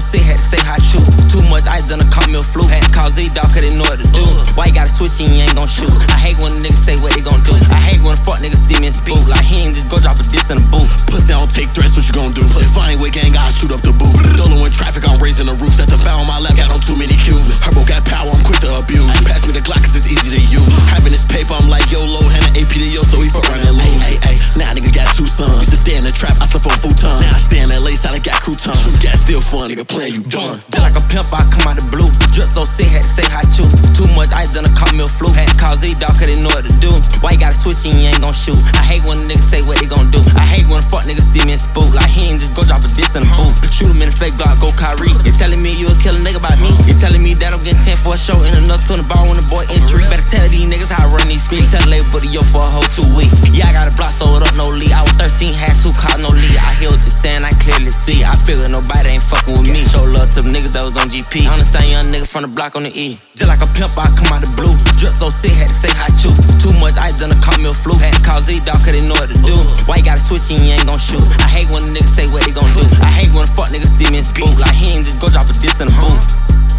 sick, had to say how true. Too much ice done caught me a flu. Had to call Z-Dog cause they know what to do. Why you gotta switch and you ain't gon' shoot? I hate when niggas say what they gon' do. I hate when fuck niggas see me and speak. Like he ain't just go drop a diss in the booth. Pussy, I don't take threats, what you gon' do? If I ain't with gang, I'll shoot up the booth. Dolo in traffic, I'm raising the roof. Set the foul on my lap, got on too many Cubans. Herbo got power, I'm quick to abuse. Pass me the Glock cause it's easy to use. Having this paper, I'm like YOLO, hand an AP to yo, so he fuck run and lose. Now nigga got 2 sons. Used to stay in the trap, I slept on futon. Now I stay in LA, side I got croutons. Shoot gas still fun, nigga playing you done. Just like a pimp, I come out the blue. Drip so sick, had to say how true. Too much ice done caught me a flu. Had to call Z-Dog cause they know what to do. Why you gotta switch and you ain't gon' shoot? I hate when niggas say what they gon' do. I hate when fuck niggas see me and spook. Like he ain't just go drop a diss in the booth. Shoot him in the fake block, go Kyrie. You telling me you a killer nigga about me? You telling me that I'm getting 10 for a show and enough to the bar when the boy entry? Better tell these niggas how I run these streets. Tell the label buddy yo for a whole 2 weeks. Yeah, I got a block sold up, no lead. I was 13, had 2 cars, no lead. I hear what you're saying, I clearly see. I figured nobody ain't fucking with me. Show love to the niggas that was on GP. I'm the same young nigga from the block on the E. Just like a pimp, I come out the blue. Drip so sick, had to say how true. Too much ice done caught me a flu. Had to call Z-Dog cause they know what to do. Why you gotta switch and you ain't gon' shoot? I hate when niggas say what they gon' do. I hate when fuck niggas see me and spook. Like he ain't just go drop a diss in the booth.